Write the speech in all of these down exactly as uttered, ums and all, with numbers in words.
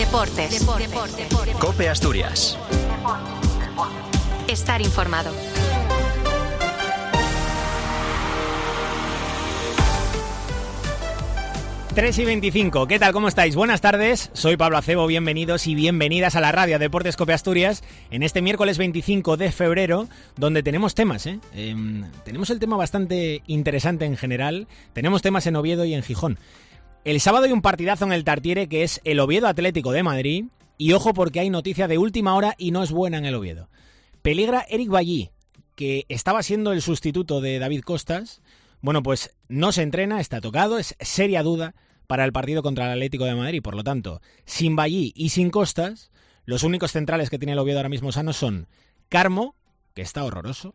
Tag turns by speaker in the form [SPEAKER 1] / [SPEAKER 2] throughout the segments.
[SPEAKER 1] Deportes. Deportes. Deportes.
[SPEAKER 2] COPE Asturias.
[SPEAKER 1] Estar informado.
[SPEAKER 3] tres y veinticinco, ¿qué tal? ¿Cómo estáis? Buenas tardes, soy Pablo Acebo, bienvenidos y bienvenidas a la radio Deportes COPE Asturias en este miércoles veinticinco de febrero, donde tenemos temas, ¿eh? Eh, tenemos el tema bastante interesante en general, tenemos temas en Oviedo y en Gijón. El sábado hay un partidazo en el Tartiere que es el Oviedo Atlético de Madrid, y ojo porque hay noticia de última hora y no es buena en el Oviedo. Peligra Eric Ballí, que estaba siendo el sustituto de David Costas. Bueno, pues no se entrena, está tocado, es seria duda para el partido contra el Atlético de Madrid. Por lo tanto, sin Ballí y sin Costas, los únicos centrales que tiene el Oviedo ahora mismo sanos son Carmo, que está horroroso,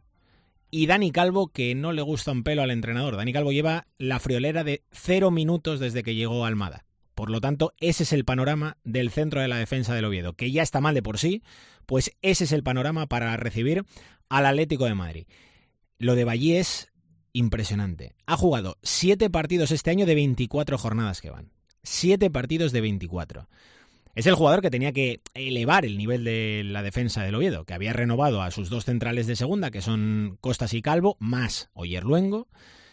[SPEAKER 3] y Dani Calvo, que no le gusta un pelo al entrenador. Dani Calvo lleva la friolera de cero minutos desde que llegó a Almada. Por lo tanto, ese es el panorama del centro de la defensa del Oviedo, que ya está mal de por sí, pues ese es el panorama para recibir al Atlético de Madrid. Lo de Ballí es impresionante. Ha jugado siete partidos este año de veinticuatro jornadas que van. siete partidos de veinticuatro. Es el jugador que tenía que elevar el nivel de la defensa del Oviedo, que había renovado a sus dos centrales de segunda, que son Costas y Calvo, más Oyer Luengo,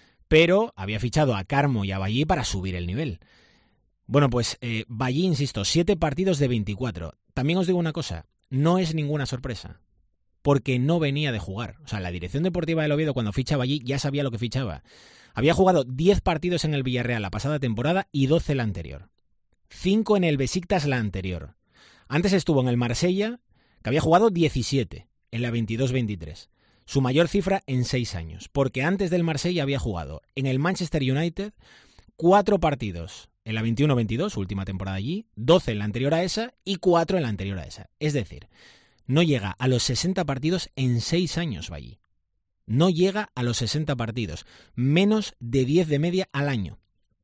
[SPEAKER 3] pero había fichado a Carmo y a Ballí para subir el nivel. Bueno, pues eh, Ballí, insisto, siete partidos de veinticuatro. También os digo una cosa, no es ninguna sorpresa, porque no venía de jugar. O sea, la dirección deportiva del Oviedo cuando ficha a Ballí ya sabía lo que fichaba. Había jugado diez partidos en el Villarreal la pasada temporada y doce la anterior. cinco en el Besiktas la anterior. Antes estuvo en el Marsella, que había jugado diecisiete en la veintidós veintitrés. Su mayor cifra en seis años, porque antes del Marsella había jugado en el Manchester United cuatro partidos en la veintiuno veintidós, su última temporada allí, doce en la anterior a esa y cuatro en la anterior a esa. Es decir, no llega a los sesenta partidos en seis años Ballí. No llega a los sesenta partidos. Menos de diez de media al año.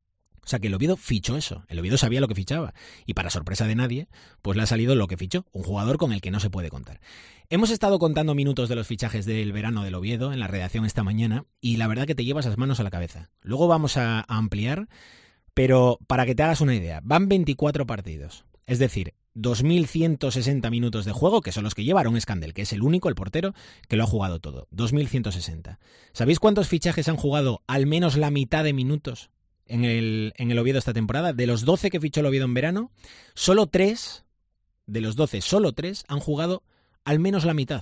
[SPEAKER 3] O sea que el Oviedo fichó eso. El Oviedo sabía lo que fichaba. Y para sorpresa de nadie, pues le ha salido lo que fichó. Un jugador con el que no se puede contar. Hemos estado contando minutos de los fichajes del verano del Oviedo en la redacción esta mañana. Y la verdad que te llevas las manos a la cabeza. Luego vamos a ampliar. Pero para que te hagas una idea, van veinticuatro partidos. Es decir, dos mil ciento sesenta minutos de juego, que son los que lleva Aaron Scandell, que es el único, el portero, que lo ha jugado todo. dos mil ciento sesenta. ¿Sabéis cuántos fichajes han jugado al menos la mitad de minutos en el, en el Oviedo esta temporada? De los doce que fichó el Oviedo en verano, solo tres, de los doce, solo tres han jugado al menos la mitad.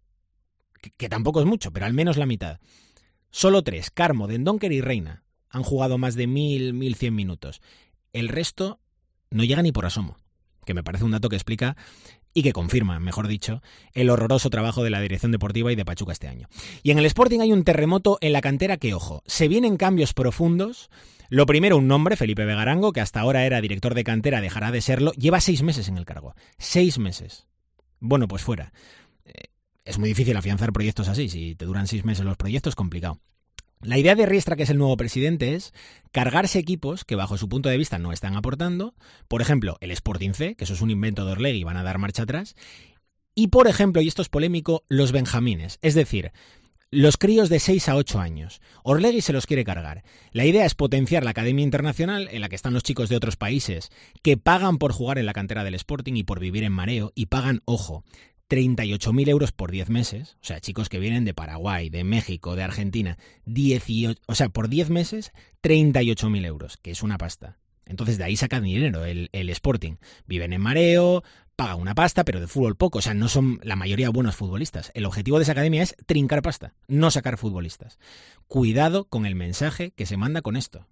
[SPEAKER 3] Que, que tampoco es mucho, pero al menos la mitad. Solo tres, Carmo, Dendoncker y Reina, han jugado más de mil, mil cien minutos. El resto no llega ni por asomo, que me parece un dato que explica y que confirma, mejor dicho, el horroroso trabajo de la dirección deportiva y de Pachuca este año. Y en el Sporting hay un terremoto en la cantera que, ojo, se vienen cambios profundos. Lo primero, un nombre, Felipe Vegarango, que hasta ahora era director de cantera, dejará de serlo. Lleva seis meses en el cargo. Seis meses. Bueno, pues fuera. Eh, es muy difícil afianzar proyectos así. Si te duran seis meses los proyectos, complicado. La idea de Riestra, que es el nuevo presidente, es cargarse equipos que bajo su punto de vista no están aportando. Por ejemplo, el Sporting C, que eso es un invento de Orlegui y van a dar marcha atrás. Y por ejemplo, y esto es polémico, los benjamines. Es decir, los críos de seis a ocho años. Orlegui se los quiere cargar. La idea es potenciar la Academia Internacional, en la que están los chicos de otros países que pagan por jugar en la cantera del Sporting y por vivir en mareo, y pagan, ojo, treinta y ocho mil euros por diez meses, o sea, chicos que vienen de Paraguay, de México, de Argentina, dieciocho, o sea, por diez meses, treinta y ocho mil euros, que es una pasta. Entonces de ahí sacan dinero el, el Sporting. Viven en mareo, pagan una pasta, pero de fútbol poco, o sea, no son la mayoría buenos futbolistas. El objetivo de esa academia es trincar pasta, no sacar futbolistas. Cuidado con el mensaje que se manda con esto.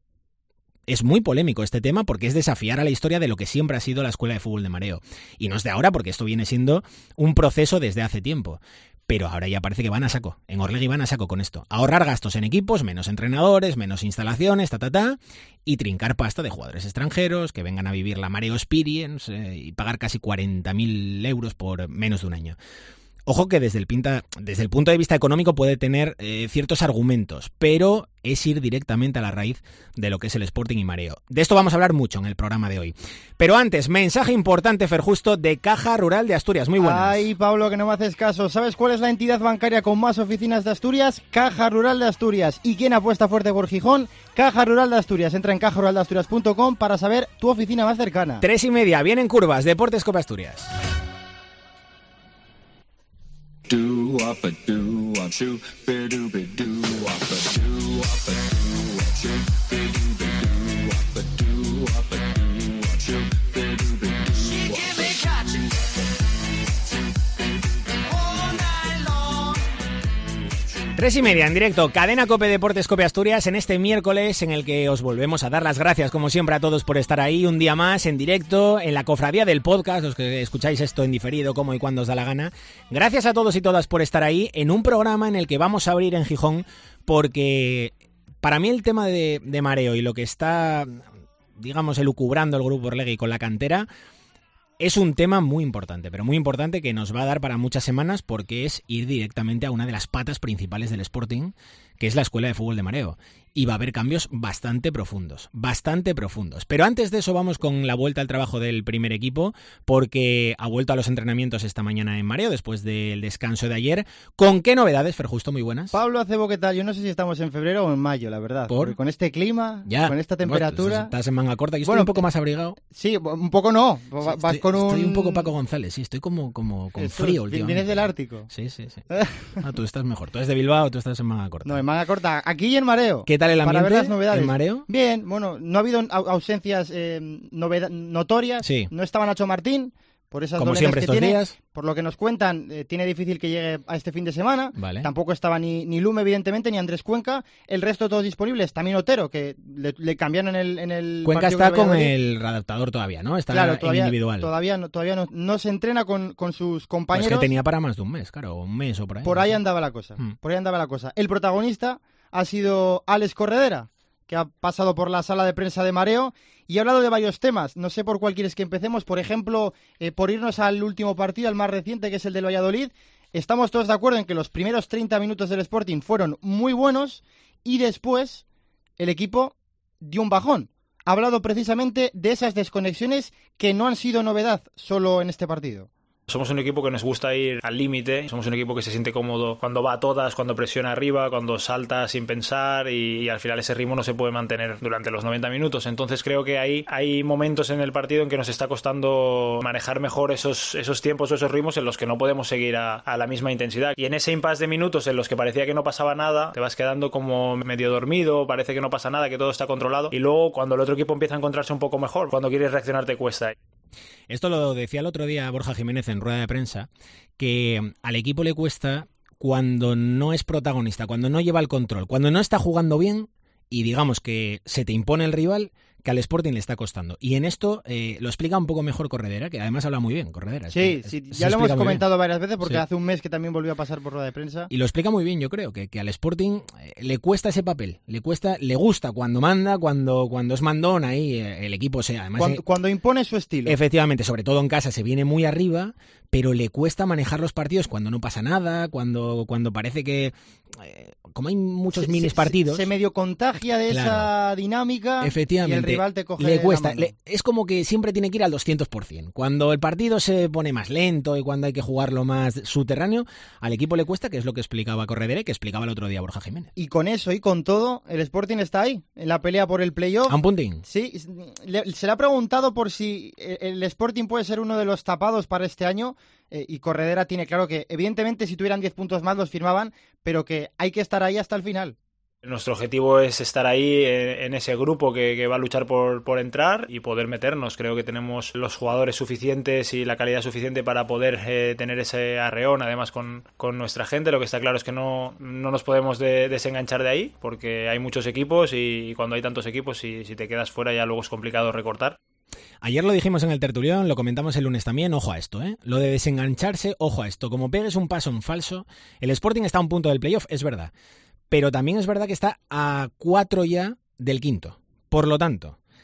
[SPEAKER 3] Es muy polémico este tema porque es desafiar a la historia de lo que siempre ha sido la escuela de fútbol de mareo. Y no es de ahora porque esto viene siendo un proceso desde hace tiempo. Pero ahora ya parece que van a saco. En Orlegui van a saco con esto. Ahorrar gastos en equipos, menos entrenadores, menos instalaciones, ta, ta, ta. Y trincar pasta de jugadores extranjeros que vengan a vivir la Mareo Experience eh, y pagar casi cuarenta mil euros por menos de un año. Ojo que desde el, pinta, desde el punto de vista económico puede tener eh, ciertos argumentos, pero es ir directamente a la raíz de lo que es el Sporting y mareo. De esto vamos a hablar mucho en el programa de hoy. Pero antes, mensaje importante, Fer Justo, de Caja Rural de Asturias. Muy buenas.
[SPEAKER 2] Ay, Pablo, que no me haces caso. ¿Sabes cuál es la entidad bancaria con más oficinas de Asturias? Caja Rural de Asturias. ¿Y quién apuesta fuerte por Gijón? Caja Rural de Asturias. Entra en caja rural de asturias punto com para saber tu oficina más cercana.
[SPEAKER 3] Tres y media, vienen curvas, Deportes Cope Asturias.
[SPEAKER 4] Do up a do up shoo be do be do up a do up a do up shoo be do be do up a do up a do up shoo be do be do. She give me catching all night long.
[SPEAKER 3] Tres y media en directo, Cadena Cope Deportes Cope Asturias, en este miércoles en el que os volvemos a dar las gracias como siempre a todos por estar ahí un día más en directo, en la cofradía del podcast, los que escucháis esto en diferido como y cuando os da la gana. Gracias a todos y todas por estar ahí en un programa en el que vamos a abrir en Gijón, porque para mí el tema de, de mareo y lo que está, digamos, elucubrando el Grupo Orlegui con la cantera es un tema muy importante, pero muy importante que nos va a dar para muchas semanas, porque es ir directamente a una de las patas principales del Sporting, que es la Escuela de Fútbol de Mareo. Y va a haber cambios bastante profundos, bastante profundos. Pero antes de eso vamos con la vuelta al trabajo del primer equipo, porque ha vuelto a los entrenamientos esta mañana en Mareo, después del descanso de ayer. ¿Con qué novedades, Fer Justo? Muy buenas.
[SPEAKER 2] Pablo Acebo, ¿qué tal? Yo no sé si estamos en febrero o en mayo, la verdad.
[SPEAKER 3] ¿Por?
[SPEAKER 2] Porque con este clima,
[SPEAKER 3] ya,
[SPEAKER 2] con esta temperatura...
[SPEAKER 3] Bueno, estás en manga corta, yo estoy
[SPEAKER 2] bueno,
[SPEAKER 3] un poco más abrigado.
[SPEAKER 2] Sí, un poco no.
[SPEAKER 3] Sí,
[SPEAKER 2] Vas
[SPEAKER 3] estoy,
[SPEAKER 2] con un...
[SPEAKER 3] Estoy un poco Paco González, sí, estoy como, como con
[SPEAKER 2] Esto,
[SPEAKER 3] frío últimamente.
[SPEAKER 2] Vienes del Ártico.
[SPEAKER 3] Sí, sí, sí. Ah, tú estás mejor. Tú eres de Bilbao, tú estás en manga corta.
[SPEAKER 2] No, en manga corta. Aquí y en Mareo.
[SPEAKER 3] ¿Qué tal el ambiente?
[SPEAKER 2] Para ver las novedades.
[SPEAKER 3] ¿En Mareo?
[SPEAKER 2] Bien, bueno, no ha habido ausencias eh, noveda- notorias.
[SPEAKER 3] Sí.
[SPEAKER 2] No estaba Nacho Martín, por esas
[SPEAKER 3] Como
[SPEAKER 2] dolencias
[SPEAKER 3] siempre
[SPEAKER 2] que
[SPEAKER 3] estos
[SPEAKER 2] tiene.
[SPEAKER 3] días.
[SPEAKER 2] Por lo que nos cuentan, eh, tiene difícil que llegue a este fin de semana.
[SPEAKER 3] Vale.
[SPEAKER 2] Tampoco estaba ni, ni Lume, evidentemente, ni Andrés Cuenca. El resto todos disponibles. También Otero, que le, le cambiaron en el, en el
[SPEAKER 3] Cuenca
[SPEAKER 2] partido
[SPEAKER 3] está
[SPEAKER 2] contra
[SPEAKER 3] con
[SPEAKER 2] Valladolid.
[SPEAKER 3] el adaptador todavía, ¿no? Está
[SPEAKER 2] Claro,
[SPEAKER 3] en
[SPEAKER 2] todavía,
[SPEAKER 3] individual.
[SPEAKER 2] todavía, no, todavía no, no se entrena con, con sus
[SPEAKER 3] Pues
[SPEAKER 2] compañeros.
[SPEAKER 3] que tenía para más de un mes, claro, un mes o por ahí.
[SPEAKER 2] Por
[SPEAKER 3] no
[SPEAKER 2] ahí
[SPEAKER 3] sé.
[SPEAKER 2] andaba la cosa.
[SPEAKER 3] Hmm.
[SPEAKER 2] Por ahí andaba la cosa. El protagonista ha sido Alex Corredera, que ha pasado por la sala de prensa de Mareo y ha hablado de varios temas. No sé por cuál quieres que empecemos. Por ejemplo, eh, por irnos al último partido, al más reciente, que es el del Valladolid. Estamos todos de acuerdo en que los primeros treinta minutos del Sporting fueron muy buenos y después el equipo dio un bajón. Ha hablado precisamente de esas desconexiones que no han sido novedad solo en este partido.
[SPEAKER 5] Somos un equipo que nos gusta ir al límite, somos un equipo que se siente cómodo cuando va a todas, cuando presiona arriba, cuando salta sin pensar y, y al final ese ritmo no se puede mantener durante los noventa minutos. Entonces creo que ahí hay momentos en el partido en que nos está costando manejar mejor esos, esos tiempos o esos ritmos en los que no podemos seguir a, a la misma intensidad. Y en ese impasse de minutos en los que parecía que no pasaba nada, te vas quedando como medio dormido, parece que no pasa nada, que todo está controlado y luego cuando el otro equipo empieza a encontrarse un poco mejor, cuando quieres reaccionar te cuesta.
[SPEAKER 3] Esto lo decía el otro día Borja Jiménez en rueda de prensa, que al equipo le cuesta cuando no es protagonista, cuando no lleva el control, cuando no está jugando bien y digamos que se te impone el rival, que al Sporting le está costando. Y en esto eh, lo explica un poco mejor Corredera, que además habla muy bien, Corredera.
[SPEAKER 2] Sí,
[SPEAKER 3] es,
[SPEAKER 2] sí,
[SPEAKER 3] es,
[SPEAKER 2] ya lo hemos comentado
[SPEAKER 3] bien.
[SPEAKER 2] varias veces porque
[SPEAKER 3] Sí.
[SPEAKER 2] hace un mes que también volvió a pasar por rueda de prensa.
[SPEAKER 3] Y lo explica muy bien, yo creo, que, que al Sporting eh, le cuesta ese papel, le cuesta, le gusta cuando manda, cuando, cuando es mandón, ahí eh, el equipo se además
[SPEAKER 2] Cuando,
[SPEAKER 3] eh,
[SPEAKER 2] cuando impone su estilo.
[SPEAKER 3] efectivamente, sobre todo en casa se viene muy arriba, pero le cuesta manejar los partidos cuando no pasa nada, cuando, cuando parece que eh, como hay muchos
[SPEAKER 2] Se-
[SPEAKER 3] minis
[SPEAKER 2] se-
[SPEAKER 3] partidos,
[SPEAKER 2] Se, se medio contagia de
[SPEAKER 3] Claro.
[SPEAKER 2] esa dinámica
[SPEAKER 3] efectivamente,
[SPEAKER 2] y el rival te coge
[SPEAKER 3] le
[SPEAKER 2] la
[SPEAKER 3] cuesta,
[SPEAKER 2] mano.
[SPEAKER 3] le- es como que siempre tiene que ir al doscientos por ciento. Cuando el partido se pone más lento y cuando hay que jugarlo más subterráneo, al equipo le cuesta, que es lo que explicaba Corredera y que explicaba el otro día Borja Jiménez.
[SPEAKER 2] Y con eso y con todo, el Sporting está ahí, en la pelea por el playoff.
[SPEAKER 3] A un puntín.
[SPEAKER 2] Sí, le- se le ha preguntado por si el Sporting puede ser uno de los tapados para este año eh, y Corredera tiene claro que evidentemente si tuvieran diez puntos más los firmaban, pero que hay que estar ahí hasta el final.
[SPEAKER 5] Nuestro objetivo es estar ahí en ese grupo que, que va a luchar por, por entrar y poder meternos. Creo que tenemos los jugadores suficientes y la calidad suficiente para poder eh, tener ese arreón, además con, con nuestra gente. Lo que está claro es que no, no nos podemos de, desenganchar de ahí, porque hay muchos equipos y, y cuando hay tantos equipos, si, si te quedas fuera ya luego es complicado recortar.
[SPEAKER 3] Ayer lo dijimos en el tertulión, lo comentamos el lunes también, ojo a esto, ¿eh? Lo de desengancharse, ojo a esto. Como pegues un paso en falso, el Sporting está a un punto del playoff, es verdad. Pero también es verdad que está a cuatro ya del quinto. Por lo tanto,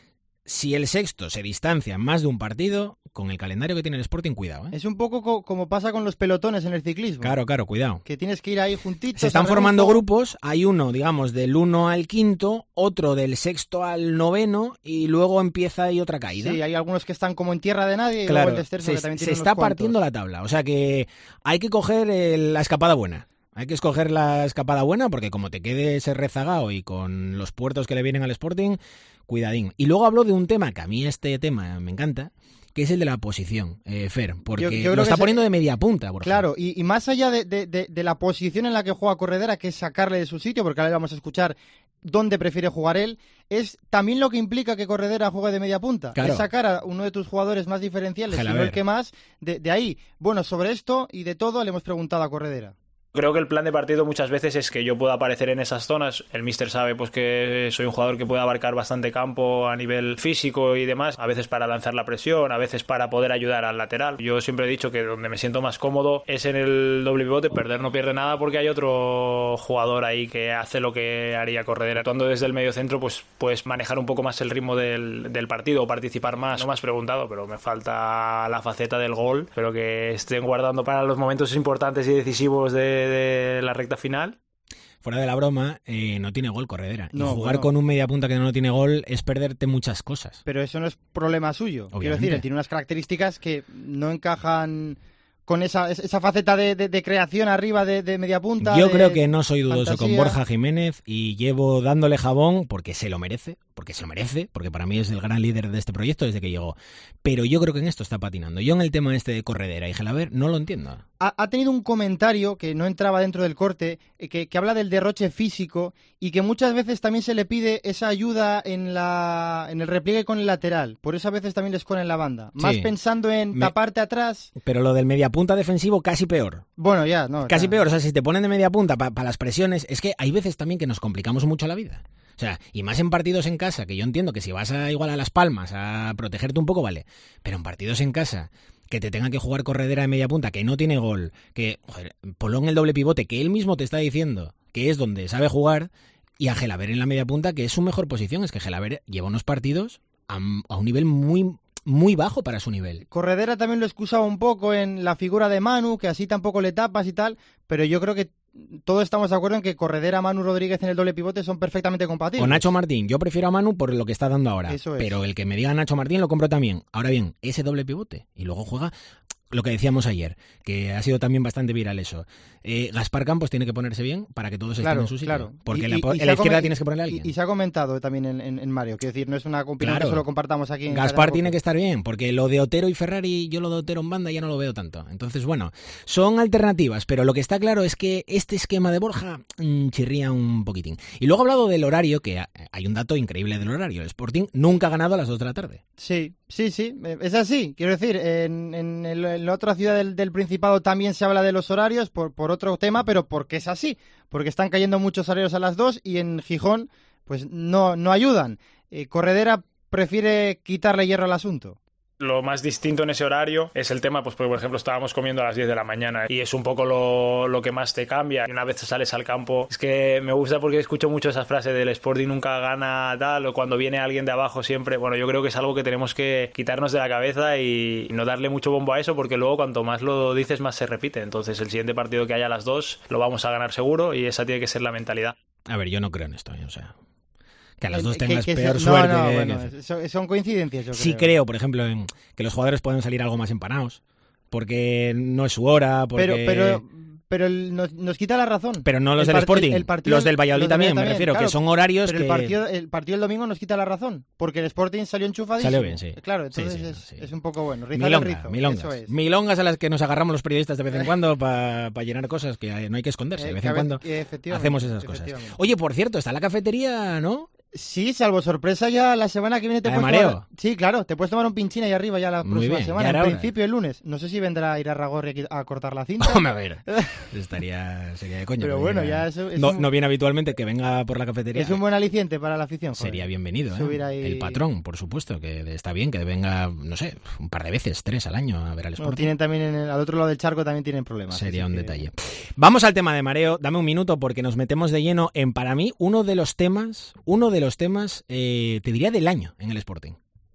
[SPEAKER 3] si el sexto se distancia en más de un partido, con el calendario que tiene el Sporting, cuidado, ¿eh?
[SPEAKER 2] Es un poco co- como pasa con los pelotones en el ciclismo.
[SPEAKER 3] Claro, claro, cuidado.
[SPEAKER 2] Que tienes que ir ahí juntitos.
[SPEAKER 3] Se están
[SPEAKER 2] a
[SPEAKER 3] formando
[SPEAKER 2] rebufo.
[SPEAKER 3] grupos, hay uno, digamos, del uno al quinto, otro del sexto al noveno, y luego empieza ahí otra caída.
[SPEAKER 2] Sí, hay algunos que están como en tierra de nadie y
[SPEAKER 3] Claro,
[SPEAKER 2] luego el descenso
[SPEAKER 3] se,
[SPEAKER 2] que también
[SPEAKER 3] se
[SPEAKER 2] tiene
[SPEAKER 3] está
[SPEAKER 2] unos cuantos.
[SPEAKER 3] partiendo la tabla, o sea que hay que coger el- la escapada buena. Hay que escoger la escapada buena porque como te quedes rezagado y con los puertos que le vienen al Sporting, cuidadín. Y luego hablo de un tema que a mí este tema me encanta, que es el de la posición, eh, Fer, porque
[SPEAKER 2] Yo- yo creo
[SPEAKER 3] lo
[SPEAKER 2] que
[SPEAKER 3] está
[SPEAKER 2] es-
[SPEAKER 3] poniendo de media punta. Por
[SPEAKER 2] Claro, y, y más allá de, de- de- de la posición en la que juega Corredera, que es sacarle de su sitio, porque ahora vamos a escuchar dónde prefiere jugar él, es también lo que implica que Corredera juegue de media punta.
[SPEAKER 3] Claro.
[SPEAKER 2] Es sacar a uno de tus jugadores más diferenciales, si no
[SPEAKER 3] Gelaber.
[SPEAKER 2] el que más, de, de ahí. Bueno, sobre esto y de todo le hemos preguntado a Corredera.
[SPEAKER 5] Creo que el plan de partido muchas veces es que yo pueda aparecer en esas zonas. El míster sabe pues que soy un jugador que puede abarcar bastante campo a nivel físico y demás, a veces para lanzar la presión, a veces para poder ayudar al lateral. Yo siempre he dicho que donde me siento más cómodo es en el doble pivote. Perder no pierde nada porque hay otro jugador ahí que hace lo que haría Corredera. Actuando desde el medio centro, pues puedes manejar un poco más el ritmo del, del partido o participar más. No me has preguntado, pero me falta la faceta del gol. Espero que estén guardando para los momentos importantes y decisivos de de la recta final.
[SPEAKER 3] Fuera de la broma, eh, no tiene gol Corredera.
[SPEAKER 2] No,
[SPEAKER 3] y jugar
[SPEAKER 2] bueno.
[SPEAKER 3] con un media punta que no tiene gol es perderte muchas cosas.
[SPEAKER 2] Pero eso no es problema suyo. Quiero
[SPEAKER 3] Obviamente.
[SPEAKER 2] decir, él tiene unas características que no encajan con esa, esa faceta de, de- de creación arriba de, de media punta.
[SPEAKER 3] Yo
[SPEAKER 2] de
[SPEAKER 3] creo que no soy dudoso con
[SPEAKER 2] fantasía.
[SPEAKER 3] Borja Jiménez y llevo dándole jabón porque se lo merece, porque se lo merece, porque para mí es el gran líder de este proyecto desde que llegó. Pero yo creo que en esto está patinando. Yo en el tema este de Corredera y Gelaber no lo entiendo.
[SPEAKER 2] Ha, ha tenido un comentario que no entraba dentro del corte, eh, que, que habla del derroche físico y que muchas veces también se le pide esa ayuda en la en el repliegue con el lateral. Por eso a veces también les esconde en la banda. Más
[SPEAKER 3] Sí.
[SPEAKER 2] pensando en
[SPEAKER 3] Me-
[SPEAKER 2] taparte atrás.
[SPEAKER 3] Pero lo del media punta defensivo casi peor.
[SPEAKER 2] Bueno, ya, no.
[SPEAKER 3] Casi
[SPEAKER 2] ya.
[SPEAKER 3] peor, o sea, si te ponen de media punta para las presiones, es que hay veces también que nos complicamos mucho la vida. O sea, y más en partidos en casa, que yo entiendo que si vas a igual a Las Palmas a protegerte un poco, vale. Pero en partidos en casa, que te tengan que jugar Corredera de media punta, que no tiene gol, que, joder, ponlo en el doble pivote, que él mismo te está diciendo que es donde sabe jugar, y a Gelaber en la media punta, que es su mejor posición. Es que Gelaber lleva unos partidos a, a un nivel muy, muy bajo para su nivel.
[SPEAKER 2] Corredera también lo excusaba un poco en la figura de Manu, que así tampoco le tapas y tal, pero yo creo que todos estamos de acuerdo en que Corredera, Manu Rodríguez en el doble pivote son perfectamente compatibles.
[SPEAKER 3] O Nacho Martín, yo prefiero a Manu por lo que está dando ahora.
[SPEAKER 2] Eso es.
[SPEAKER 3] Pero el que me diga Nacho Martín lo compro también. Ahora bien, ese doble pivote. Y luego juega lo que decíamos ayer, que ha sido también bastante viral eso. Eh, Gaspar Campos tiene que ponerse bien para que todos
[SPEAKER 2] Claro,
[SPEAKER 3] estén en su sitio.
[SPEAKER 2] claro.
[SPEAKER 3] Porque
[SPEAKER 2] Y-
[SPEAKER 3] en la,
[SPEAKER 2] y-
[SPEAKER 3] po-
[SPEAKER 2] y
[SPEAKER 3] en
[SPEAKER 2] se
[SPEAKER 3] la
[SPEAKER 2] ha
[SPEAKER 3] izquierda
[SPEAKER 2] come-
[SPEAKER 3] tienes que ponerle a
[SPEAKER 2] Y,
[SPEAKER 3] alguien.
[SPEAKER 2] y se ha comentado también en, en, en Mario. Quiero decir, no es una opinión
[SPEAKER 3] Claro.
[SPEAKER 2] que solo compartamos aquí en
[SPEAKER 3] Gaspar
[SPEAKER 2] Cadena
[SPEAKER 3] tiene
[SPEAKER 2] Cope.
[SPEAKER 3] que estar bien, porque lo de Otero y Ferrari, yo lo de Otero en banda ya no lo veo tanto. Entonces, bueno, son alternativas, pero lo que está claro es que este esquema de Borja mmm, chirría un poquitín. Y luego he hablado del horario, que hay un dato increíble del horario. El Sporting nunca ha ganado a las dos de la tarde.
[SPEAKER 2] Sí, sí, sí, eh, es así. Quiero decir, en, en, el- en la otra ciudad del, del Principado también se habla de los horarios por, por otro tema, pero porque es así. Porque están cayendo muchos horarios a las dos y en Gijón pues no, no ayudan. Eh, Corredera prefiere quitarle hierro al asunto.
[SPEAKER 5] Lo más distinto en ese horario es el tema, pues porque, por ejemplo, estábamos comiendo a las diez de la mañana y es un poco lo, lo que más te cambia. Y una vez sales al campo, es que me gusta porque escucho mucho esas frases del Sporting nunca gana tal, o cuando viene alguien de abajo siempre. Bueno, yo creo que es algo que tenemos que quitarnos de la cabeza y no darle mucho bombo a eso, porque luego cuanto más lo dices, más se repite. Entonces el siguiente partido que haya a las dos lo vamos a ganar seguro y esa tiene que ser la mentalidad.
[SPEAKER 3] A ver, yo no creo en esto, ¿eh? O sea, que a las
[SPEAKER 2] Eh,
[SPEAKER 3] dos
[SPEAKER 2] que-
[SPEAKER 3] tengas
[SPEAKER 2] que
[SPEAKER 3] peor
[SPEAKER 2] se-
[SPEAKER 3] suerte.
[SPEAKER 2] No, no,
[SPEAKER 3] que-
[SPEAKER 2] bueno,
[SPEAKER 3] que-
[SPEAKER 2] son, son coincidencias, yo
[SPEAKER 3] Sí
[SPEAKER 2] creo.
[SPEAKER 3] creo, por ejemplo, en que los jugadores pueden salir algo más empanados, porque no es su hora, porque...
[SPEAKER 2] Pero, pero, pero el- nos, nos quita la razón.
[SPEAKER 3] Pero no los
[SPEAKER 2] El
[SPEAKER 3] del
[SPEAKER 2] part-
[SPEAKER 3] Sporting,
[SPEAKER 2] el- el partido-
[SPEAKER 3] los del Valladolid
[SPEAKER 2] los del
[SPEAKER 3] también, me
[SPEAKER 2] Valladolid
[SPEAKER 3] refiero,
[SPEAKER 2] claro,
[SPEAKER 3] que son horarios
[SPEAKER 2] pero
[SPEAKER 3] que...
[SPEAKER 2] el partido, el partido del domingo nos quita la razón, porque el Sporting salió enchufadísimo.
[SPEAKER 3] Salió bien, sí.
[SPEAKER 2] Claro,
[SPEAKER 3] Sí,
[SPEAKER 2] entonces
[SPEAKER 3] sí,
[SPEAKER 2] es,
[SPEAKER 3] sí.
[SPEAKER 2] es un poco bueno. Rizar el
[SPEAKER 3] Milonga,
[SPEAKER 2] rizo,
[SPEAKER 3] milongas.
[SPEAKER 2] eso es.
[SPEAKER 3] Milongas a las que nos agarramos los periodistas de vez en cuando para llenar cosas que no hay que esconderse.
[SPEAKER 2] Eh,
[SPEAKER 3] De vez
[SPEAKER 2] que
[SPEAKER 3] en
[SPEAKER 2] a ver-
[SPEAKER 3] cuando
[SPEAKER 2] que efectivamente,
[SPEAKER 3] hacemos esas cosas.
[SPEAKER 2] efectivamente.
[SPEAKER 3] Oye, por cierto, está la cafetería, ¿no?
[SPEAKER 2] Sí, salvo sorpresa, ya la semana que viene te
[SPEAKER 3] ¿La de
[SPEAKER 2] puedes
[SPEAKER 3] mareo?
[SPEAKER 2] tomar... Sí, claro, te puedes tomar un pinchín ahí arriba ya la
[SPEAKER 3] Muy
[SPEAKER 2] próxima
[SPEAKER 3] bien,
[SPEAKER 2] semana.
[SPEAKER 3] ya era
[SPEAKER 2] En
[SPEAKER 3] hora.
[SPEAKER 2] principio el lunes. No sé si vendrá Ira Ragorri aquí a cortar la cinta.
[SPEAKER 3] Hombre, a ver, estaría, sería de coña.
[SPEAKER 2] Pero
[SPEAKER 3] que
[SPEAKER 2] bueno,
[SPEAKER 3] viniera-
[SPEAKER 2] ya eso es
[SPEAKER 3] no,
[SPEAKER 2] un-
[SPEAKER 3] no viene habitualmente que venga por la cafetería.
[SPEAKER 2] es un buen aliciente para la afición. joder.
[SPEAKER 3] Sería bienvenido, ¿eh?
[SPEAKER 2] Subir ahí-
[SPEAKER 3] El patrón, por supuesto, que está bien que venga, no sé, un par de veces, tres al año a ver al
[SPEAKER 2] Bueno,
[SPEAKER 3] Sporting.
[SPEAKER 2] tienen también en el- al otro lado del charco también tienen problemas.
[SPEAKER 3] Sería
[SPEAKER 2] así
[SPEAKER 3] un
[SPEAKER 2] que-
[SPEAKER 3] detalle. Vamos al tema de mareo. Dame un minuto porque nos metemos de lleno en, para mí, uno de los temas, uno de los temas, eh, te diría, del año en el Sporting.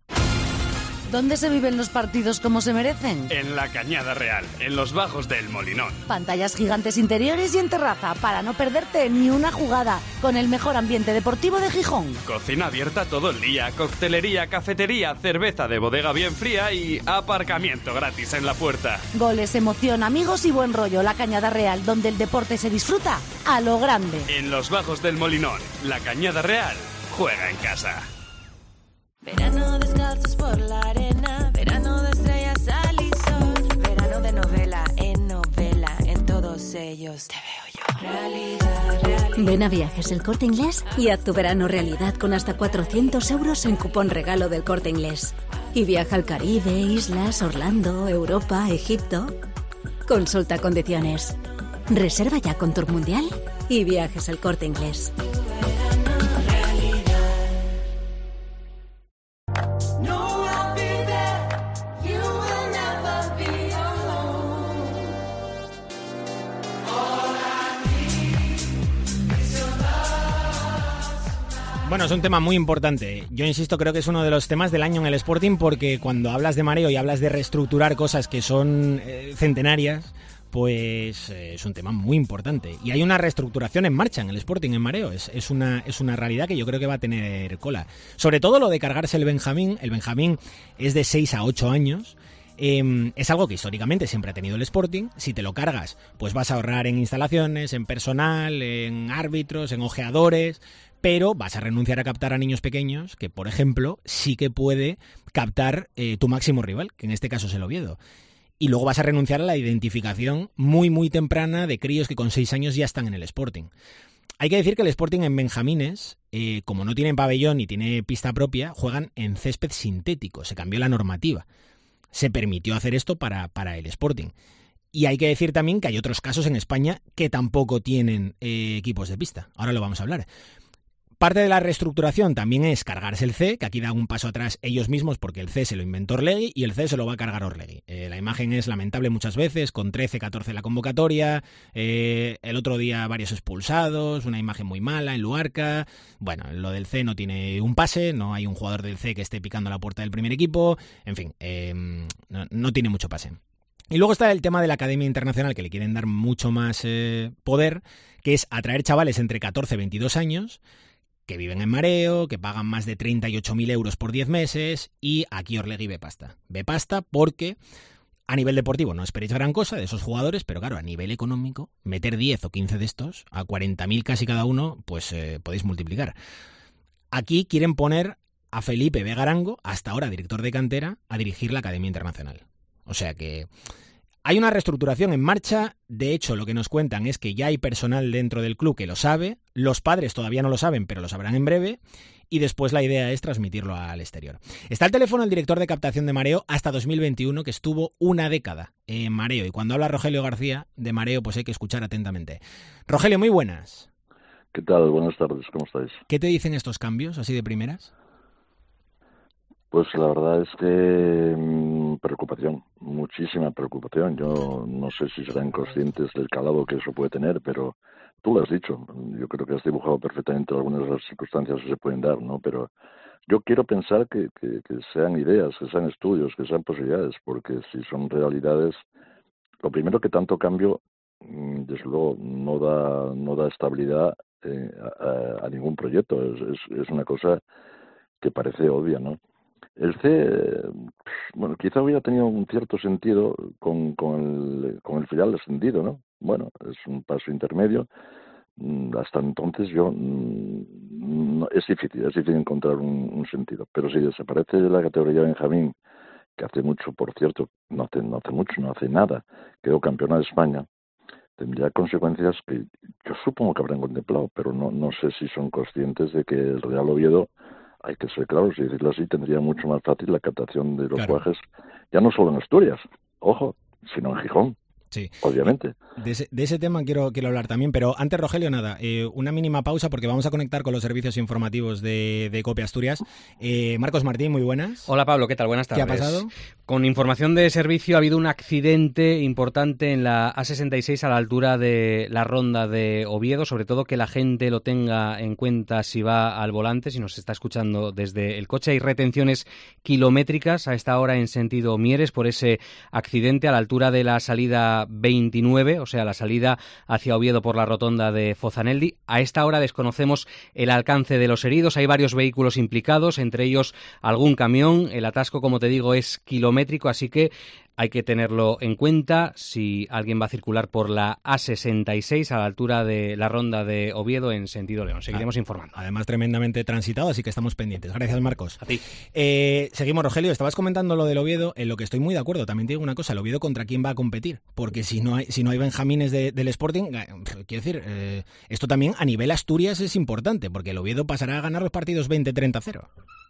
[SPEAKER 6] ¿Dónde se viven los partidos como se merecen?
[SPEAKER 7] En la Cañada Real, en los bajos del Molinón.
[SPEAKER 6] Pantallas gigantes interiores y en terraza para no perderte ni una jugada, con el mejor ambiente deportivo de Gijón.
[SPEAKER 7] Cocina abierta todo el día, coctelería, cafetería, cerveza de bodega bien fría y aparcamiento gratis en la puerta.
[SPEAKER 6] Goles, emoción, amigos y buen rollo. La Cañada Real, donde el deporte se disfruta a lo grande.
[SPEAKER 7] En los bajos del Molinón, la Cañada Real juega en casa.
[SPEAKER 8] Verano descalzos por la arena, verano de estrellas, sal y sol, verano de novela en novela, en todos ellos te veo yo. Realidad, realidad.
[SPEAKER 9] Ven a Viajes El Corte Inglés y haz tu verano realidad con hasta cuatrocientos euros en cupón regalo del Corte Inglés. Y viaja al Caribe, islas, Orlando, Europa, Egipto. Consulta condiciones. Reserva ya con Tour Mundial y Viajes El Corte Inglés.
[SPEAKER 3] Bueno, es un tema muy importante. Yo insisto, creo que es uno de los temas del año en el Sporting porque cuando hablas de mareo y hablas de reestructurar cosas que son eh, centenarias, pues eh, es un tema muy importante. Y hay una reestructuración en marcha en el Sporting, en mareo. Es, es, una, es una realidad que yo creo que va a tener cola. Sobre todo lo de cargarse el Benjamín. El Benjamín es de seis a ocho años. Eh, es algo que históricamente siempre ha tenido el Sporting. Si te lo cargas, pues vas a ahorrar en instalaciones, en personal, en árbitros, en ojeadores, pero vas a renunciar a captar a niños pequeños, que por ejemplo sí que puede captar eh, tu máximo rival, que en este caso es el Oviedo. Y luego vas a renunciar a la identificación muy muy temprana de críos que con seis años ya están en el Sporting. Hay que decir que el Sporting en Benjamines, eh, como no tienen pabellón ni tiene pista propia, juegan en césped sintético. Se cambió la normativa. Se permitió hacer esto para, para el Sporting. Y hay que decir también que hay otros casos en España que tampoco tienen eh, equipos de pista. Ahora lo vamos a hablar. Parte de la reestructuración también es cargarse el C, que aquí da un paso atrás ellos mismos porque el C se lo inventó Orlegui y el C se lo va a cargar Orlegui. Eh, la imagen es lamentable muchas veces, con trece, catorce la convocatoria, eh, el otro día varios expulsados, una imagen muy mala en Luarca. Bueno, lo del C no tiene un pase, no hay un jugador del C que esté picando la puerta del primer equipo, en fin, eh, no, no tiene mucho pase. Y luego está el tema de la Academia Internacional, que le quieren dar mucho más eh, poder, que es atraer chavales entre catorce y veintidós años, que viven en mareo, que pagan más de treinta y ocho mil euros por diez meses, y aquí Orlegui ve pasta. Ve pasta porque a nivel deportivo no esperéis gran cosa de esos jugadores, pero claro, a nivel económico, meter diez o quince de estos, a cuarenta mil casi cada uno, pues eh, podéis multiplicar. Aquí quieren poner a Felipe Vega Arango, hasta ahora director de cantera, a dirigir la Academia Internacional. O sea que hay una reestructuración en marcha. De hecho, lo que nos cuentan es que ya hay personal dentro del club que lo sabe. Los padres todavía no lo saben, pero lo sabrán en breve. Y después la idea es transmitirlo al exterior. Está al teléfono el director de captación de mareo hasta dos mil veintiuno, que estuvo una década en mareo. Y cuando habla Rogelio García de mareo, pues hay que escuchar atentamente. Rogelio, muy buenas.
[SPEAKER 10] ¿Qué tal? Buenas tardes, ¿cómo estáis?
[SPEAKER 3] ¿Qué te dicen estos cambios, así de primeras?
[SPEAKER 10] Pues la verdad es que mmm, preocupación, muchísima preocupación. Yo no sé si serán conscientes del calado que eso puede tener, pero tú lo has dicho. Yo creo que has dibujado perfectamente algunas de las circunstancias que se pueden dar, ¿no? Pero yo quiero pensar que, que, que sean ideas, que sean estudios, que sean posibilidades, porque si son realidades, lo primero que tanto cambio, desde luego, no da, no da estabilidad eh, a, a ningún proyecto. Es, es, es una cosa que parece obvia, ¿no? El C, bueno, quizá hubiera tenido un cierto sentido con, con, el, con el filial descendido, ¿no? Bueno, es un paso intermedio. Hasta entonces yo no, es difícil, es difícil encontrar un, un sentido. Pero si desaparece de la categoría Benjamín, que hace mucho, por cierto, no hace, no hace mucho, no hace nada, quedó campeona de España, tendría consecuencias que yo supongo que habrán contemplado, pero no, no sé si son conscientes de que el Real Oviedo, hay que ser claros y decirlo así, tendría mucho más fácil la captación de los
[SPEAKER 3] claro.
[SPEAKER 10] guajes, ya no solo en Asturias, ojo, sino en Gijón.
[SPEAKER 3] Sí.
[SPEAKER 10] Obviamente.
[SPEAKER 3] De ese, de ese tema quiero, quiero hablar también, pero antes, Rogelio, nada, eh, una mínima pausa porque vamos a conectar con los servicios informativos de, de COPE Asturias. Eh, Marcos Martín, muy buenas.
[SPEAKER 11] Hola Pablo, ¿qué tal? Buenas tardes.
[SPEAKER 3] ¿Qué ha pasado?
[SPEAKER 11] Con información de servicio, ha habido un accidente importante en la A sesenta y seis a la altura de la ronda de Oviedo, sobre todo que la gente lo tenga en cuenta si va al volante, si nos está escuchando desde el coche. Hay retenciones kilométricas a esta hora en sentido Mieres por ese accidente a la altura de la salida veintinueve, o sea, la salida hacia Oviedo por la rotonda de Fozaneldi. A esta hora desconocemos el alcance de los heridos. Hay varios vehículos implicados, entre ellos algún camión. El atasco, como te digo, es kilométrico. Así que hay que tenerlo en cuenta si alguien va a circular por la A sesenta y seis a la altura de la ronda de Oviedo en sentido León. Seguiremos ah, informando.
[SPEAKER 3] Además, tremendamente transitado, así que estamos pendientes. Gracias, Marcos.
[SPEAKER 11] A ti.
[SPEAKER 3] Eh, seguimos, Rogelio. Estabas comentando lo del Oviedo, en lo que estoy muy de acuerdo. También te digo una cosa, el Oviedo contra quién va a competir. Porque si no hay, si no hay benjamines de, del Sporting, eh, quiero decir, eh, esto también a nivel Asturias es importante, porque el Oviedo pasará a ganar los partidos veinte treinta cero.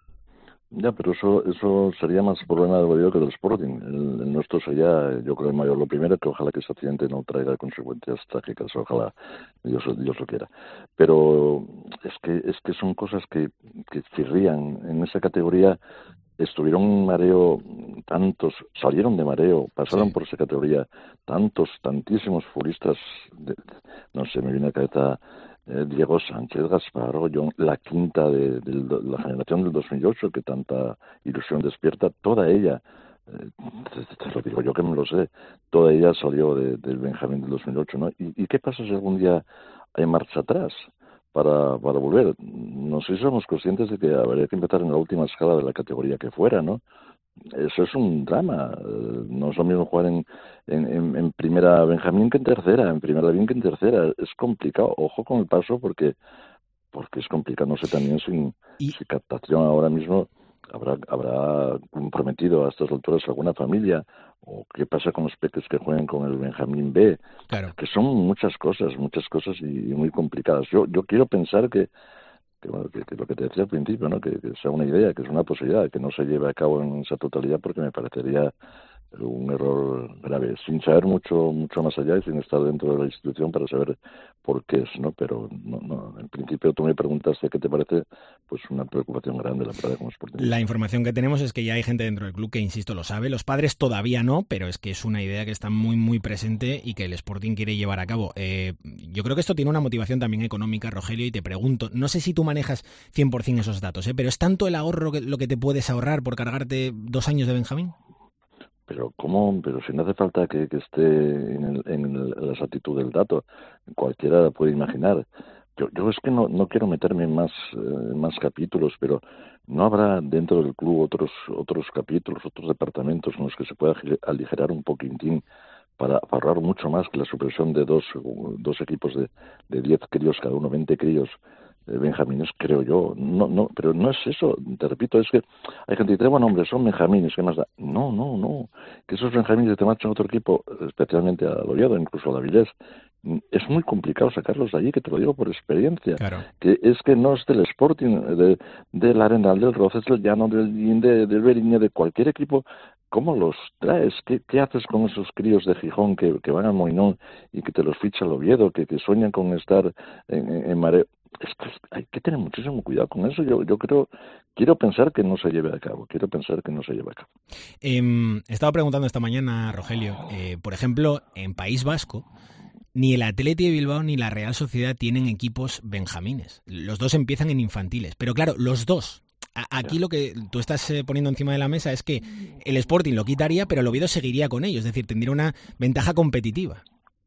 [SPEAKER 10] Ya, pero eso eso sería más problema del Oviedo que del Sporting. El, el nuestro sería, yo creo, mayor. Lo primero, que ojalá que este accidente no traiga consecuencias trágicas. Ojalá Dios, Dios lo quiera. Pero es que es que son cosas que, que chirrían. En esa categoría estuvieron en mareo tantos, salieron de mareo, pasaron sí. por esa categoría tantos, tantísimos futbolistas. De, no sé, me viene a la cabeza Eh, Diego Sánchez, Gaspar, Ollón, la quinta de, de, de la generación del dos mil ocho que tanta ilusión despierta, toda ella, eh, te, te lo digo yo que me lo sé, toda ella salió de, del Benjamín del dos mil ocho, ¿no? ¿Y, ¿Y qué pasa si algún día hay marcha atrás para, para volver? No sé si somos conscientes de que habría que empezar en la última escala de la categoría que fuera, ¿no? Eso es un drama. No es lo mismo jugar en, en, en primera Benjamín que en tercera, en primera bien que en tercera. Es complicado. Ojo con el paso porque porque es complicado. No sé también si, si captación ahora mismo habrá habrá comprometido a estas alturas alguna familia, o qué pasa con los peques que juegan con el Benjamín B.
[SPEAKER 3] Claro.
[SPEAKER 10] Que son muchas cosas, muchas cosas y, y muy complicadas. Yo yo quiero pensar que Que, bueno, que, que lo que te decía al principio, ¿no? Que, que sea una idea, que es una posibilidad, que no se lleve a cabo en esa totalidad, porque me parecería un error grave, sin saber mucho mucho más allá y sin estar dentro de la institución para saber por qué es, ¿no? Pero no, no, en principio tú me preguntaste qué te parece, pues una preocupación grande la verdad como Sporting.
[SPEAKER 3] La información que tenemos es que ya hay gente dentro del club que, insisto, lo sabe, los padres todavía no, pero es que es una idea que está muy muy presente y que el Sporting quiere llevar a cabo. Eh, yo creo que esto tiene una motivación también económica, Rogelio, y te pregunto, no sé si tú manejas cien por ciento esos datos, ¿eh? Pero ¿es tanto el ahorro que, lo que te puedes ahorrar por cargarte dos años de Benjamín?
[SPEAKER 10] Pero cómo, pero si no hace falta que, que esté en, el, en el, la exactitud del dato, cualquiera puede imaginar. Yo, yo es que no, no quiero meterme en más, eh, más capítulos, pero no habrá dentro del club otros otros capítulos, otros departamentos en los que se pueda aligerar un poquitín para ahorrar mucho más que la supresión de dos, dos equipos de, de diez críos, cada uno veinte críos. Eh, benjamines, creo yo. No, no, pero no es eso, te repito, es que hay gente que dice, bueno, hombre, son benjamines, ¿qué más da? No, no, no, que esos benjamines te marchan a otro equipo, especialmente a Oviedo, incluso a Avilés, es muy complicado sacarlos de allí, que te lo digo por experiencia.
[SPEAKER 3] Claro.
[SPEAKER 10] Que es que no es del Sporting, de, del Arenal, del Roces, del Llano, del de, del Beriña, de cualquier equipo. ¿Cómo los traes? ¿Qué, qué haces con esos críos de Gijón que, que van a Moinón y que te los ficha el Oviedo, que, que sueñan con estar en, en, en mareo? Es que hay que tener muchísimo cuidado con eso. Yo, yo creo, quiero pensar que no se lleve a cabo. Quiero pensar que no se lleve a cabo.
[SPEAKER 3] Eh, estaba preguntando esta mañana, Rogelio, eh, por ejemplo, en País Vasco, ni el Athletic de Bilbao ni la Real Sociedad tienen equipos benjamines. Los dos empiezan en infantiles. Pero claro, los dos. Aquí lo que tú estás eh, poniendo encima de la mesa es que el Sporting lo quitaría, pero el Oviedo seguiría con ellos. Es decir, tendría una ventaja competitiva.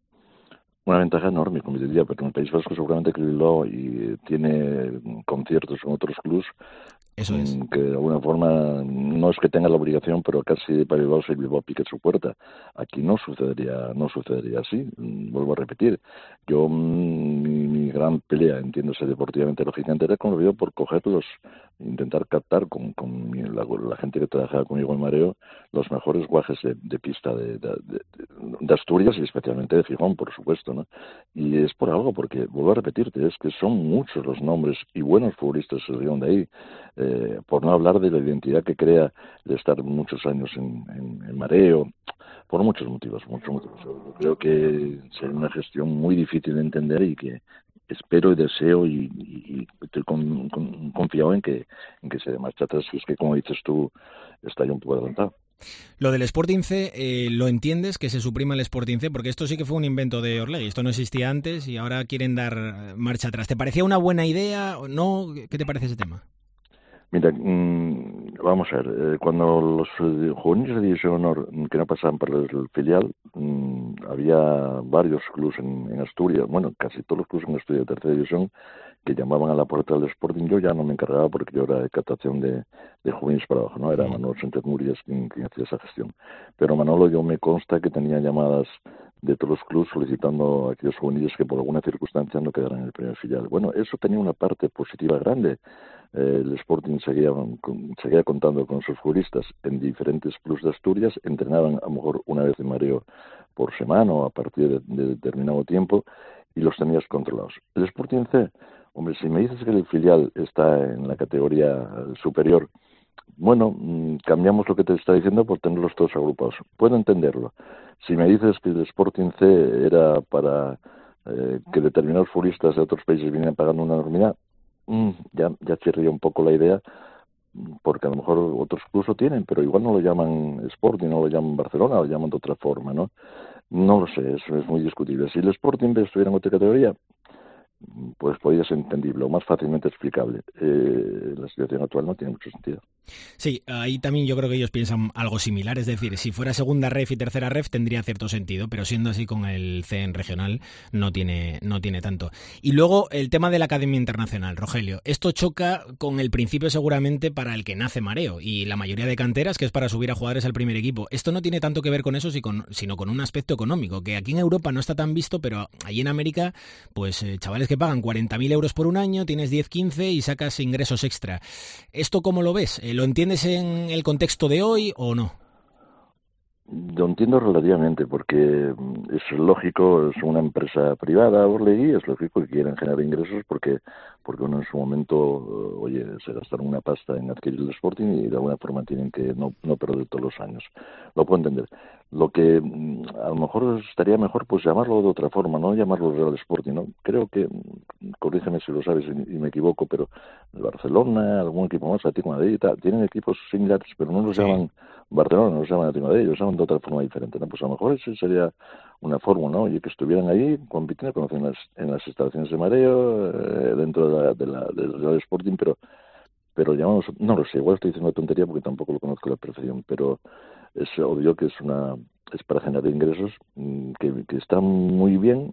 [SPEAKER 10] Una ventaja enorme, competitiva, porque en el País Vasco seguramente que Bilbao y tiene conciertos en otros clubes.
[SPEAKER 3] Eso es.
[SPEAKER 10] Que de alguna forma no es que tenga la obligación, pero casi para Bilbao si Bilbao pique su puerta. Aquí no sucedería, no sucedería así. Vuelvo a repetir. Yo mi, mi gran pelea, entiéndose deportivamente, lógicamente, era con el Oviedo por cogerlos, intentar captar con, con mi, la, la gente que trabajaba conmigo en mareo los mejores guajes de, de pista de, de, de, de Asturias y especialmente de Gijón, por supuesto, ¿no? Y es por algo, porque vuelvo a repetirte, es que son muchos los nombres y buenos futbolistas que salieron de ahí. Eh, por no hablar de la identidad que crea de estar muchos años en, en, en mareo, por muchos motivos, muchos motivos. Yo creo que sería una gestión muy difícil de entender y que espero y deseo y, y, y estoy con, con, confiado en que en que se dé marcha atrás, y es que, como dices tú, está ya un poco adelantado.
[SPEAKER 3] Lo del Sporting C, eh, ¿lo entiendes, que se suprima el Sporting C? Porque esto sí que fue un invento de Orlegui, esto no existía antes y ahora quieren dar marcha atrás. ¿Te parecía una buena idea o no? ¿Qué te parece ese tema?
[SPEAKER 10] Mira, mmm, vamos a ver, eh, cuando los eh, juveniles de División Honor que no pasaban por el filial, mmm, había varios clubes en, en Asturias, bueno, casi todos los clubes en Asturias de tercera división, que llamaban a la puerta del Sporting. Yo ya no me encargaba porque yo era de captación de, de juveniles para abajo, ¿no? Era Manolo Sánchez Murias quien, quien hacía esa gestión. Pero Manolo, yo me consta que tenía llamadas de todos los clubes solicitando a aquellos juveniles que por alguna circunstancia no quedaran en el primer filial. Bueno, eso tenía una parte positiva grande. Eh, el Sporting seguía, con, seguía contando con sus futbolistas en diferentes clubes de Asturias, entrenaban a lo mejor una vez en mareo por semana o a partir de, de determinado tiempo y los tenías controlados. El Sporting C, hombre, si me dices que el filial está en la categoría superior, bueno, cambiamos lo que te está diciendo por tenerlos todos agrupados. Puedo entenderlo. Si me dices que el Sporting C era para eh, que determinados futbolistas de otros países vinieran pagando una enormidad, mmm, ya, ya chirría un poco la idea, porque a lo mejor otros clubes lo tienen, pero igual no lo llaman Sporting, no lo llaman Barcelona, lo llaman de otra forma, ¿no? No lo sé, eso es muy discutible. Si el Sporting B estuviera en otra categoría, pues podría ser entendible o más fácilmente explicable. Eh, la situación actual no tiene mucho sentido.
[SPEAKER 3] Sí, ahí también yo creo que ellos piensan algo similar, es decir, si fuera segunda ref y tercera ref tendría cierto sentido, pero siendo así con el C en regional no tiene, no tiene tanto. Y luego el tema de la Academia Internacional, Rogelio, esto choca con el principio seguramente para el que nace mareo y la mayoría de canteras, que es para subir a jugadores al primer equipo. Esto no tiene tanto que ver con eso, sino con un aspecto económico, que aquí en Europa no está tan visto, pero allí en América, pues eh, chavales que pagan cuarenta mil euros por un año, tienes diez, quince y sacas ingresos extra. ¿Esto cómo lo ves? ¿Lo entiendes en el contexto de hoy o no?
[SPEAKER 10] Lo entiendo relativamente, porque es lógico, es una empresa privada, Orlegui, es lógico que quieren generar ingresos porque porque uno en su momento, oye, se gastaron una pasta en adquirir el Sporting y de alguna forma tienen que no, no perder todos los años. Lo puedo entender. Lo que a lo mejor estaría mejor pues llamarlo de otra forma, no llamarlo Real Sporting, ¿no? Creo que, corrígeme si lo sabes y, y me equivoco, pero el Barcelona, algún equipo más, Atlético de Madrid y tal, tienen equipos similares, pero no los sí. llaman Barcelona, no los llaman Atlético de Madrid, los llaman de otra forma diferente, ¿no? Pues a lo mejor esa sería una forma, ¿no? Oye, que estuvieran ahí compitiendo, conociendo en las, en las instalaciones de mareo, eh, dentro de la, de la, del Real Sporting, pero pero llamamos, no lo sé, igual estoy diciendo una tontería porque tampoco lo conozco a la perfección, pero es obvio que es una es para generar ingresos que, que están muy bien,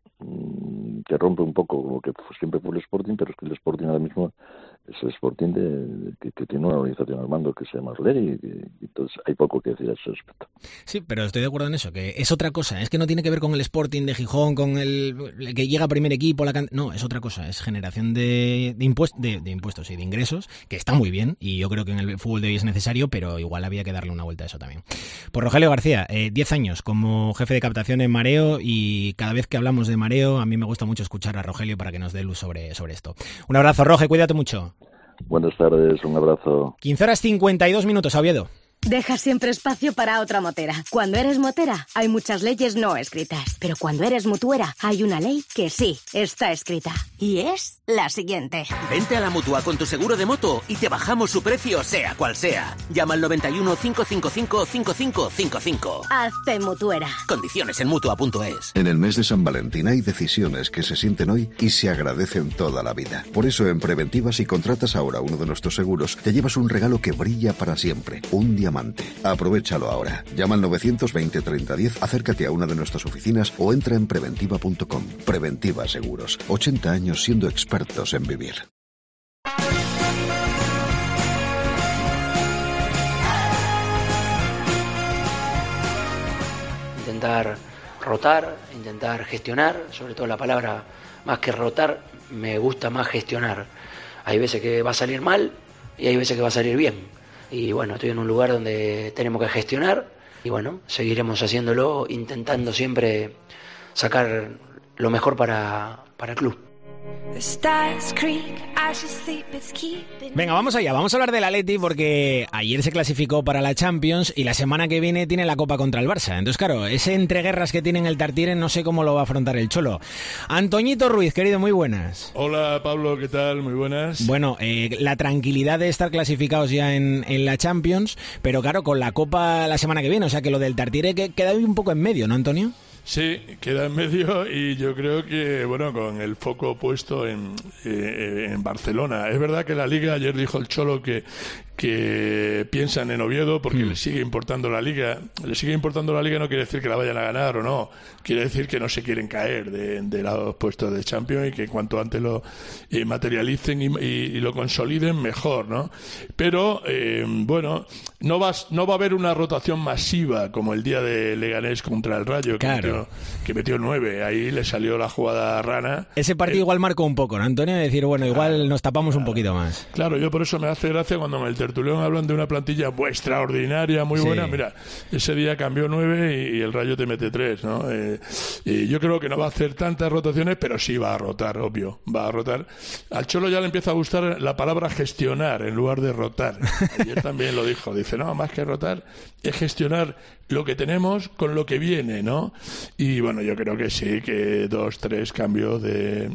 [SPEAKER 10] que rompe un poco lo que siempre fue el Sporting, pero es que el Sporting ahora mismo es el Sporting de, que, que tiene una organización al mando que se llama Orlegui, y, y entonces hay poco que decir a ese respecto.
[SPEAKER 3] Sí, pero estoy de acuerdo en eso, que es otra cosa, es que no tiene que ver con el Sporting de Gijón, con el, el que llega a primer equipo, la can... no, es otra cosa, es generación de, de, impuest... de, de impuestos y de ingresos, que está muy bien, y yo creo que en el fútbol de hoy es necesario, pero igual había que darle una vuelta a eso también. Pues Rogelio García, eh, diez años como jefe de captación en Mareo, y cada vez que hablamos de Mareo, a mí me gusta mucho escuchar a Rogelio para que nos dé luz sobre, sobre esto. Un abrazo, Roge, cuídate mucho.
[SPEAKER 10] Buenas tardes, un abrazo.
[SPEAKER 3] quince horas cincuenta y dos minutos, Oviedo.
[SPEAKER 12] Deja siempre espacio para otra motera. Cuando eres motera, hay muchas leyes no escritas. Pero cuando eres mutuera, hay una ley que sí está escrita. Y es la siguiente.
[SPEAKER 13] Vente a la Mutua con tu seguro de moto y te bajamos su precio, sea cual sea. Llama al noventa y uno, cinco cinco cinco, cinco cinco cinco cinco.
[SPEAKER 12] Hazte mutuera.
[SPEAKER 13] Condiciones en mutua punto es.
[SPEAKER 14] En el mes de San Valentín hay decisiones que se sienten hoy y se agradecen toda la vida. Por eso en Preventiva, si contratas ahora uno de nuestros seguros, te llevas un regalo que brilla para siempre. Un diamante. Aprovéchalo ahora. Llama al novecientos veinte, treinta diez, acércate a una de nuestras oficinas o entra en preventiva punto com. Preventiva Seguros. ochenta años siendo expertos en vivir.
[SPEAKER 15] Intentar rotar, intentar gestionar, sobre todo la palabra más que rotar, me gusta más gestionar. Hay veces que va a salir mal y hay veces que va a salir bien. Y bueno, estoy en un lugar donde tenemos que gestionar y bueno, seguiremos haciéndolo, intentando siempre sacar lo mejor para, para el club.
[SPEAKER 3] Venga, vamos allá, vamos a hablar del Atleti porque ayer se clasificó para la Champions y la semana que viene tiene la Copa contra el Barça. Entonces, claro, ese entreguerras que tiene en el Tartiere no sé cómo lo va a afrontar el Cholo. Antoñito Ruiz, querido, muy buenas.
[SPEAKER 16] Hola, Pablo, ¿qué tal? Muy buenas.
[SPEAKER 3] Bueno, eh, la tranquilidad de estar clasificados ya en, en la Champions, pero claro, con la Copa la semana que viene, o sea que lo del Tartiere que queda un poco en medio, ¿no, Antonio?
[SPEAKER 16] Sí, queda en medio y yo creo que, bueno, con el foco puesto en, eh, en Barcelona. Es verdad que la Liga, ayer dijo el Cholo que, que piensan en Oviedo porque mm. le sigue importando la Liga. Le sigue importando la Liga no quiere decir que la vayan a ganar o no. Quiere decir que no se quieren caer de, de los puestos de Champions y que cuanto antes lo eh, materialicen y, y, y lo consoliden, mejor, ¿no? Pero, eh, bueno, no va, no va a haber una rotación masiva como el día de Leganés contra el Rayo.
[SPEAKER 3] Claro.
[SPEAKER 16] Que metió nueve, ahí le salió la jugada rana.
[SPEAKER 3] Ese partido eh, igual marcó un poco, ¿no, Antonio? De decir, bueno, igual claro, nos tapamos claro, un poquito más.
[SPEAKER 16] Claro, yo por eso me hace gracia cuando en el tertulión hablan de una plantilla pues, extraordinaria, muy sí. buena. Mira, ese día cambió nueve y, y el Rayo te mete tres, ¿no? Eh, y yo creo que no va a hacer tantas rotaciones, pero sí va a rotar, obvio, va a rotar. Al Cholo ya le empieza a gustar la palabra gestionar en lugar de rotar. Ayer también lo dijo, dice, no, más que rotar es gestionar lo que tenemos con lo que viene, ¿no? Y bueno, yo creo que sí, que dos, tres cambios de,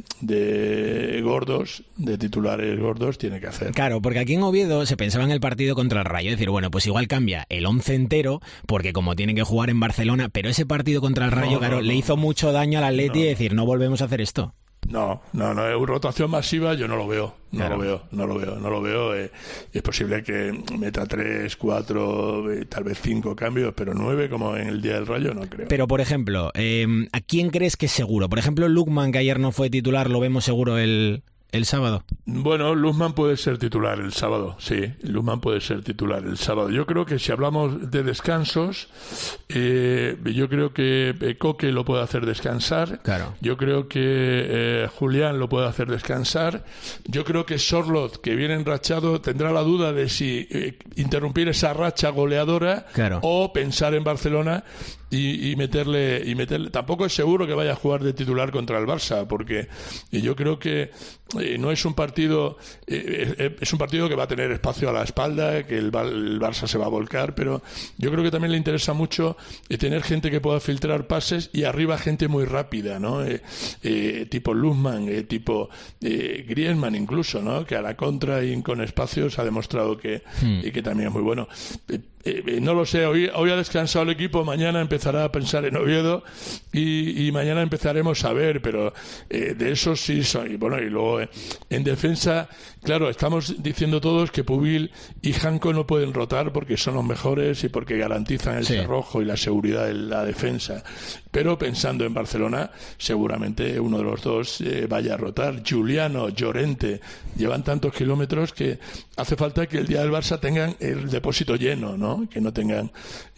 [SPEAKER 16] de gordos, de titulares gordos, tiene que hacer.
[SPEAKER 3] Claro, porque aquí en Oviedo se pensaba en el partido contra el Rayo, es decir, bueno, pues igual cambia el once entero, porque como tienen que jugar en Barcelona, pero ese partido contra el Rayo, no, claro, no, no. le hizo mucho daño al Atleti, no. y decir, no volvemos a hacer esto.
[SPEAKER 16] No, no, no, rotación masiva yo no lo veo, no claro. lo veo, no lo veo, no lo veo. Eh, es posible que meta tres, cuatro, eh, tal vez cinco cambios, pero nueve como en el día del Rayo no creo.
[SPEAKER 3] Pero por ejemplo, eh, ¿a quién crees que es seguro? Por ejemplo, Lukman, que ayer no fue titular, ¿lo vemos seguro el, el sábado?
[SPEAKER 16] Bueno, Lukman puede ser titular el sábado, sí, Lukman puede ser titular el sábado. Yo creo que si hablamos de descansos, eh, yo creo que Coque lo puede hacer descansar,
[SPEAKER 3] claro.
[SPEAKER 16] yo creo que eh, Julián lo puede hacer descansar, yo creo que Sorloth, que viene enrachado, tendrá la duda de si eh, interrumpir esa racha goleadora
[SPEAKER 3] claro.
[SPEAKER 16] o pensar en Barcelona y, y meterle y meterle. Tampoco es seguro que vaya a jugar de titular contra el Barça, porque yo creo que eh, no es un partido eh, es un partido que va a tener espacio a la espalda, que el, el Barça se va a volcar, pero yo creo que también le interesa mucho eh, tener gente que pueda filtrar pases y arriba gente muy rápida, ¿no? Eh, eh, tipo Lukman, eh, tipo eh, Griezmann incluso, ¿no? Que a la contra y con espacios ha demostrado que, hmm. y que también es muy bueno. Eh, Eh, no lo sé, hoy, hoy ha descansado el equipo, mañana empezará a pensar en Oviedo y, y mañana empezaremos a ver, pero eh, de eso sí son. Y bueno, y luego eh, en defensa, claro, estamos diciendo todos que Pubil y Janko no pueden rotar porque son los mejores y porque garantizan el sí. cerrojo y la seguridad de la defensa. Pero pensando en Barcelona, seguramente uno de los dos eh, vaya a rotar. Giuliano, Llorente, llevan tantos kilómetros que hace falta que el día del Barça tengan el depósito lleno, ¿no? Que no tengan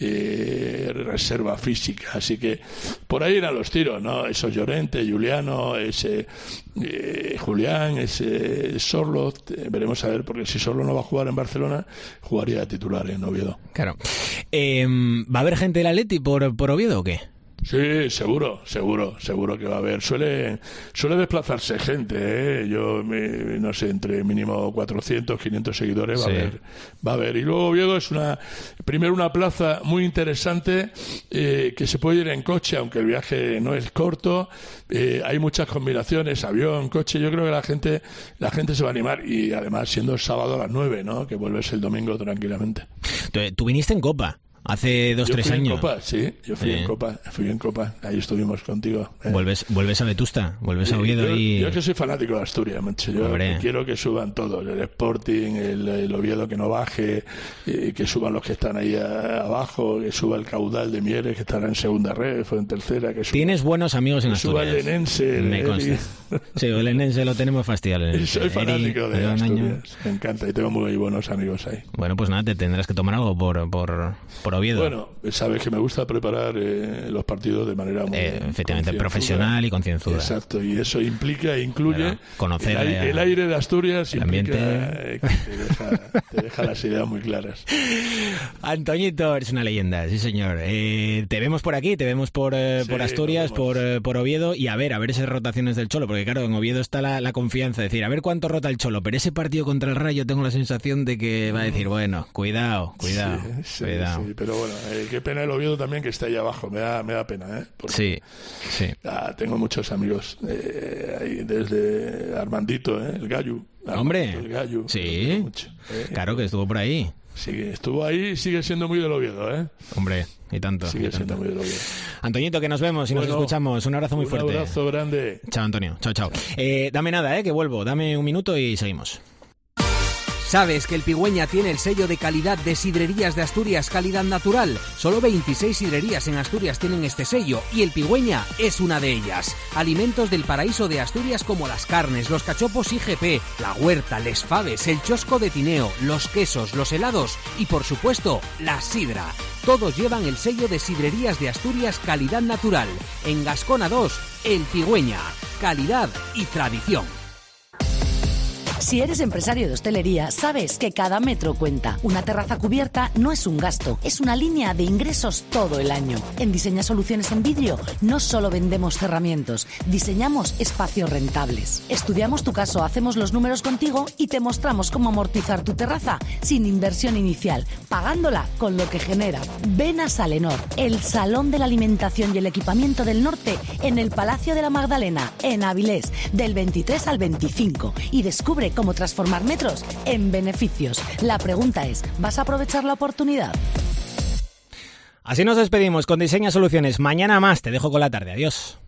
[SPEAKER 16] eh, reserva física. Así que por ahí eran los tiros, ¿no? Eso Llorente, Giuliano, ese eh, Julián, ese Sorloth, eh, veremos a ver, porque si Sorloth no va a jugar en Barcelona, jugaría de titular en Oviedo.
[SPEAKER 3] Claro. Eh, ¿Va a haber gente del Atleti por, por Oviedo o qué?
[SPEAKER 16] Sí, seguro, seguro, seguro que va a haber. Suele, suele desplazarse gente, ¿eh? Yo, me, no sé, entre mínimo cuatrocientos, quinientos seguidores va sí. a haber, va a haber. Y luego Oviedo es una, primero una plaza muy interesante, eh, que se puede ir en coche, aunque el viaje no es corto. Eh, hay muchas combinaciones, avión, coche. Yo creo que la gente, la gente se va a animar y además siendo el sábado a las nueve, ¿no? Que vuelves el domingo tranquilamente.
[SPEAKER 3] Tú, tú viniste en Copa. Hace dos,
[SPEAKER 16] yo
[SPEAKER 3] tres
[SPEAKER 16] fui
[SPEAKER 3] años.
[SPEAKER 16] En Copa, sí, yo fui eh. en Copa, fui en Copa, ahí estuvimos contigo. Eh.
[SPEAKER 3] Vuelves, vuelves a Vetusta, vuelves
[SPEAKER 16] sí,
[SPEAKER 3] a Oviedo
[SPEAKER 16] yo,
[SPEAKER 3] y.
[SPEAKER 16] Yo es que soy fanático de Asturias, macho. Yo quiero que suban todos, el Sporting, el, el Oviedo que no baje, eh, que suban los que están ahí a, abajo, que suba el Caudal de Mieres que estará en segunda red, o en tercera. Que suba,
[SPEAKER 3] Tienes buenos amigos en
[SPEAKER 16] que
[SPEAKER 3] Asturias.
[SPEAKER 16] Suba el Lenense.
[SPEAKER 3] Me consta. Sí, el Lenense lo tenemos fastidiado.
[SPEAKER 16] Soy fanático Eri, de Asturias, me encanta y tengo muy buenos amigos ahí.
[SPEAKER 3] Bueno, pues nada, te tendrás que tomar algo por, por, por Oviedo.
[SPEAKER 16] Bueno, sabes que me gusta preparar eh, los partidos de manera muy
[SPEAKER 3] eh, efectivamente profesional y concienzuda.
[SPEAKER 16] Exacto, y eso implica e incluye
[SPEAKER 3] bueno, conocer
[SPEAKER 16] el, aire, el aire de Asturias,
[SPEAKER 3] el
[SPEAKER 16] implica,
[SPEAKER 3] ambiente.
[SPEAKER 16] eh, que te deja, te deja las ideas muy claras.
[SPEAKER 3] Antoñito, eres una leyenda, sí señor. Eh, te vemos por aquí, te vemos por, eh,
[SPEAKER 16] Sí,
[SPEAKER 3] por Asturias,
[SPEAKER 16] nos
[SPEAKER 3] por, eh, por Oviedo, y a ver, a ver esas rotaciones del Cholo, porque claro, en Oviedo está la, la confianza de decir, a ver cuánto rota el Cholo, pero ese partido contra el Rayo tengo la sensación de que va a decir, bueno, cuidado, cuidado,
[SPEAKER 16] Sí, sí,
[SPEAKER 3] cuidado.
[SPEAKER 16] sí, pero bueno, eh, qué pena el Oviedo también que está ahí abajo, me da, me da pena, ¿eh? Porque,
[SPEAKER 3] Sí, sí.
[SPEAKER 16] ah, tengo muchos amigos, eh, ahí, desde Armandito, ¿eh? El Gallo. Armandito,
[SPEAKER 3] Hombre,
[SPEAKER 16] el Gallo,
[SPEAKER 3] sí,
[SPEAKER 16] mucho, ¿eh?
[SPEAKER 3] claro que estuvo por ahí.
[SPEAKER 16] Sigue, estuvo ahí y sigue siendo muy del Oviedo, ¿eh?
[SPEAKER 3] Hombre, y tanto.
[SPEAKER 16] Sigue
[SPEAKER 3] y tanto.
[SPEAKER 16] siendo muy del Oviedo.
[SPEAKER 3] Antoñito, que nos vemos y
[SPEAKER 16] Bueno,
[SPEAKER 3] nos escuchamos. Un abrazo muy
[SPEAKER 16] un
[SPEAKER 3] fuerte.
[SPEAKER 16] Un abrazo grande.
[SPEAKER 3] Chao, Antonio. Chao, chao. Eh, dame nada, eh, que vuelvo. Dame un minuto y seguimos.
[SPEAKER 17] ¿Sabes que el Pigüeña tiene el sello de calidad de Sidrerías de Asturias, calidad natural? Solo veintiséis sidrerías en Asturias tienen este sello y el Pigüeña es una de ellas. Alimentos del paraíso de Asturias como las carnes, los cachopos I G P, la huerta, les faves, el chosco de Tineo, los quesos, los helados y por supuesto la sidra. Todos llevan el sello de Sidrerías de Asturias, calidad natural. En Gascona dos, el Pigüeña, calidad y tradición.
[SPEAKER 6] Si eres empresario de hostelería, sabes que cada metro cuenta. Una terraza cubierta no es un gasto, es una línea de ingresos todo el año. En Diseña Soluciones en Vidrio no solo vendemos cerramientos, diseñamos espacios rentables. Estudiamos tu caso, hacemos los números contigo y te mostramos cómo amortizar tu terraza sin inversión inicial, pagándola con lo que genera. Ven a Salenor, el salón de la alimentación y el equipamiento del norte, en el Palacio de la Magdalena, en Avilés, del veintitrés al veinticinco, y descubre cómo transformar metros en beneficios. La pregunta es, ¿vas a aprovechar la oportunidad?
[SPEAKER 3] Así nos despedimos con Diseña Soluciones. Mañana más, te dejo con la tarde. Adiós.